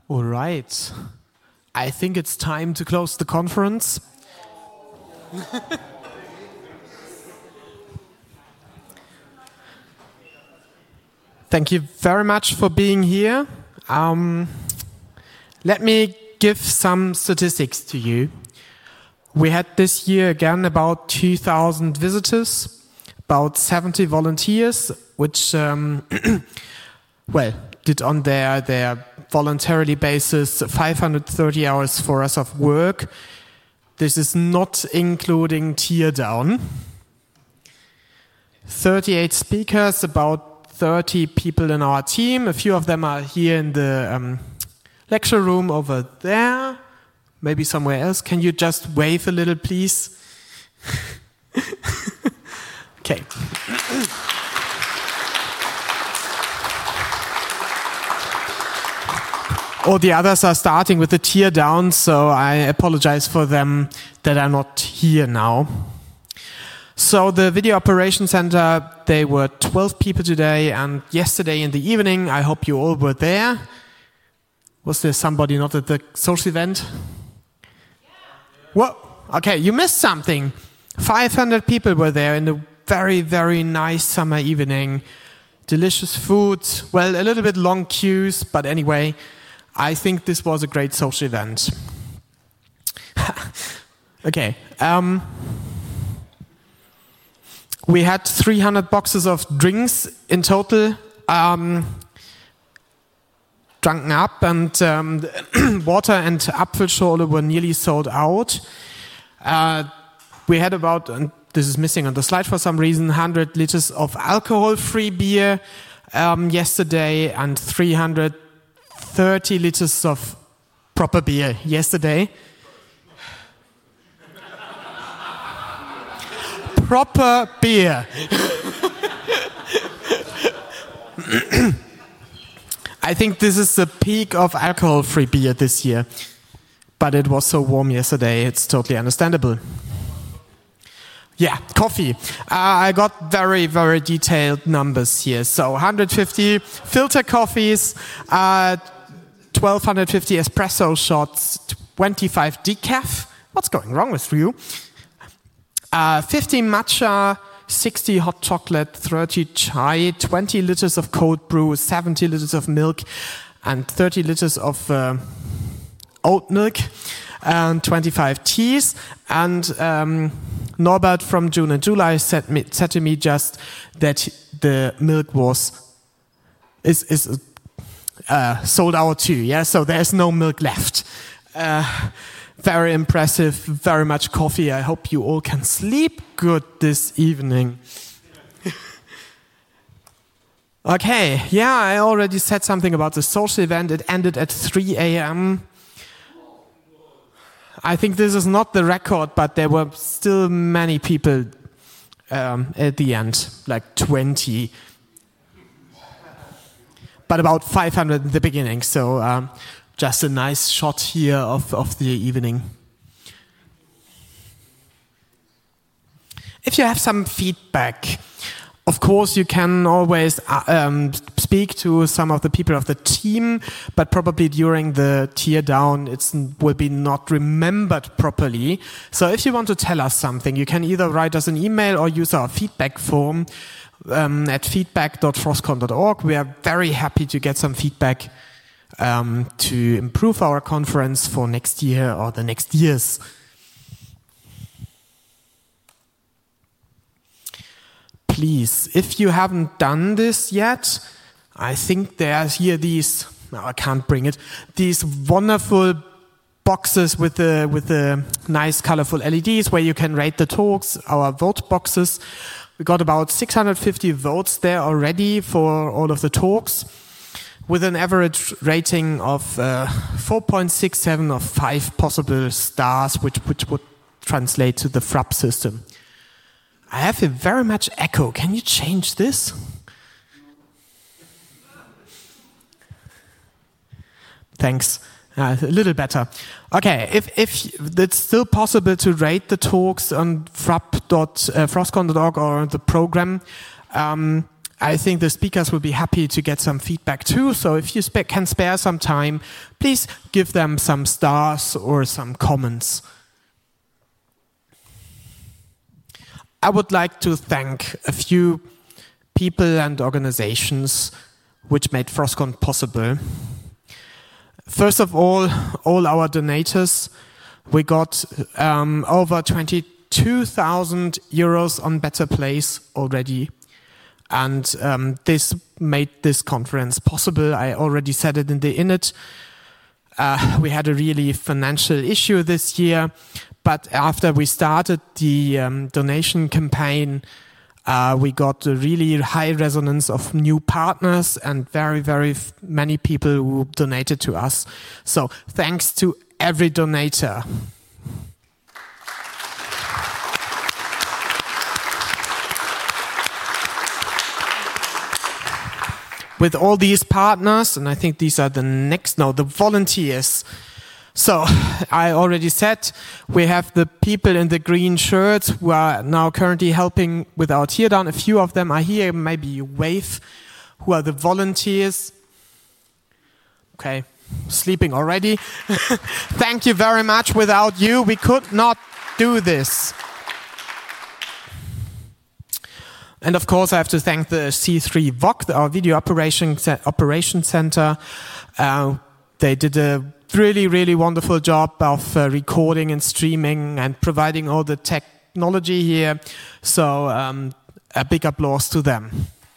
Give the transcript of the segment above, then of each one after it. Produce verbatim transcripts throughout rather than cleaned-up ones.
All right. I think it's time to close the conference. Thank you very much for being here. Um, let me give some statistics to you. We had this year again about two thousand visitors, about seventy volunteers, which, um, well, did on their, their voluntarily basis five hundred thirty hours for us of work. This is not including Teardown. thirty-eight speakers, about thirty people in our team. A few of them are here in the um, lecture room over there. Maybe somewhere else. Can you just wave a little, please? Okay. All the others are starting with the tear down, so I apologize for them that are not here now. So the Video Operations Center, they were twelve people today, and yesterday in the evening, I hope you all were there. Was there somebody not at the social event? What? Okay, you missed something. five hundred people were there in a very, very nice summer evening. Delicious food, well, a little bit long queues, but anyway, I think this was a great social event. Okay. Um, we had three hundred boxes of drinks in total um, drunken up, and um, water and Apfelschorle were nearly sold out. Uh, we had about, and this is missing on the slide for some reason, one hundred liters of alcohol-free beer um, yesterday and three hundred thirty liters of proper beer yesterday. Proper beer. I think this is the peak of alcohol-free beer this year. But it was so warm yesterday, it's totally understandable. Yeah, coffee. Uh, I got very, very detailed numbers here. So one hundred fifty filter coffees, uh, twelve fifty espresso shots, twenty-five decaf. What's going wrong with you? Uh, fifty matcha, sixty hot chocolate, thirty chai, twenty liters of cold brew, seventy liters of milk, and thirty liters of uh, oat milk, and twenty-five teas. And um, Norbert from June and July said, me, said to me just that the milk was is is uh, sold out too. Yeah, so there's no milk left. Uh, very impressive. Very much coffee. I hope you all can sleep good this evening. Okay. Yeah, I already said something about the social event. It ended at three a.m. I think this is not the record, but there were still many people um, at the end, like twenty. But about five hundred in the beginning, so um, just a nice shot here of, of the evening. If you have some feedback, of course you can always uh, um, speak to some of the people of the team, but probably during the tear down it will be not remembered properly. So if you want to tell us something, you can either write us an email or use our feedback form um, at feedback dot frostcon dot org. We are very happy to get some feedback um, to improve our conference for next year or the next years. Please, if you haven't done this yet, I think there's here these, no, I can't bring it, these wonderful boxes with the with the nice colorful L E Ds where you can rate the talks, our vote boxes. We got about six hundred fifty votes there already for all of the talks, with an average rating of uh, four point six seven of five possible stars, which, which would translate to the Frapp system. I have a very much echo. Can you change this? Thanks. Uh, a little better. Okay, if if it's still possible to rate the talks on frapp dot frostcon dot org or the program, um, I think the speakers will be happy to get some feedback too. So if you sp- can spare some time, please give them some stars or some comments. I would like to thank a few people and organizations which made Frostcon possible. First of all, all our donators. We got um, over twenty-two thousand euros on Better Place already. And um, this made this conference possible. I already said it in the init. Uh, we had a really financial issue this year. But after we started the um, donation campaign, uh, we got a really high resonance of new partners and very, very f- many people who donated to us. So thanks to every donator. With all these partners, and I think these are the next, no, the volunteers. So, I already said, we have the people in the green shirts who are now currently helping with our teardown. A few of them are here, maybe you wave, who are the volunteers. Okay, sleeping already. Thank you very much. Without you, we could not do this. And of course, I have to thank the C three V O C, our Video Operation, Operation Center. Uh, they did a really, really wonderful job of uh, recording and streaming and providing all the technology here. So um, a big applause to them.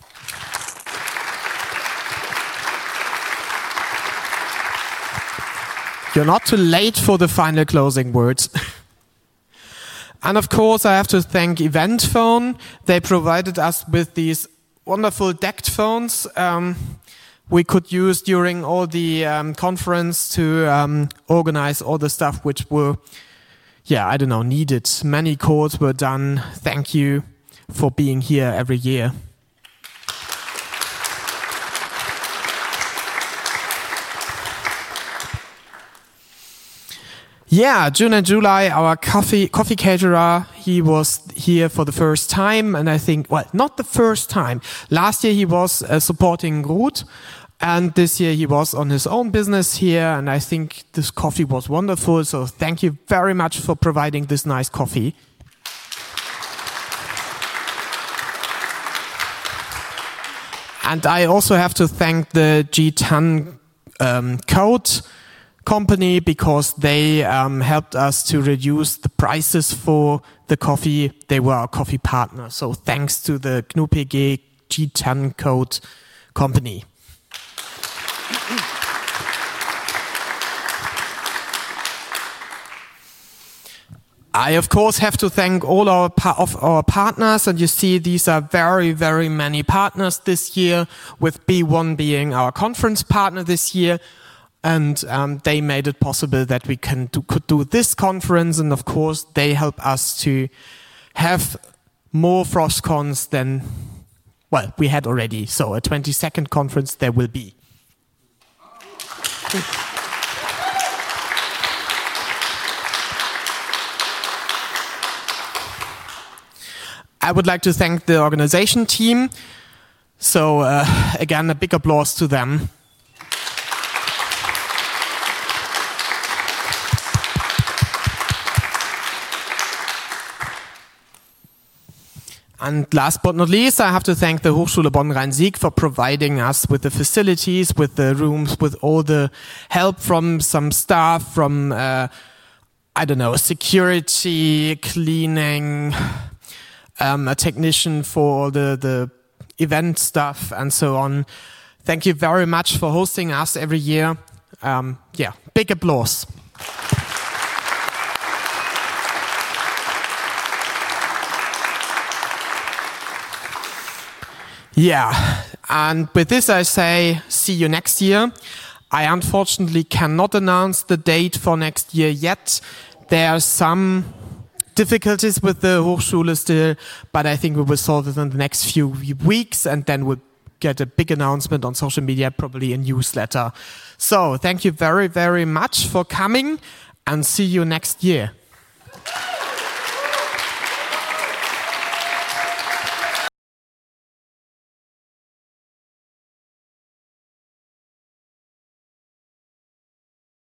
You're not too late for the final closing words. And of course, I have to thank Eventphone. They provided us with these wonderful decked phones um, we could use during all the um, conference to um, organize all the stuff which were, yeah, I don't know, needed. Many calls were done. Thank you for being here every year. Yeah, June and July, our coffee coffee caterer, he was here for the first time, and I think, well, not the first time. Last year he was uh, supporting Ruth, and this year he was on his own business here, and I think this coffee was wonderful, so thank you very much for providing this nice coffee. And I also have to thank the G T A N um, code company, because they um, helped us to reduce the prices for the coffee. They were our coffee partner. So thanks to the G N U P G G T A N code company. I, of course, have to thank all our pa- of our partners, and you see these are very, very many partners this year, with B one being our conference partner this year. And um, they made it possible that we can do, could do this conference, and of course they help us to have more Frostcons than, well, we had already. So a twenty-second conference there will be. I would like to thank the organization team. So uh, again, a big applause to them. And last but not least, I have to thank the Hochschule Bonn-Rhein-Sieg for providing us with the facilities, with the rooms, with all the help from some staff, from, uh, I don't know, security, cleaning, um, a technician for the, the event stuff, and so on. Thank you very much for hosting us every year. Um, yeah, big applause. Yeah, and with this I say, see you next year. I unfortunately cannot announce the date for next year yet. There are some difficulties with the Hochschule still, but I think we will solve it in the next few weeks, and then we'll get a big announcement on social media, probably a newsletter. So thank you very, very much for coming, and see you next year.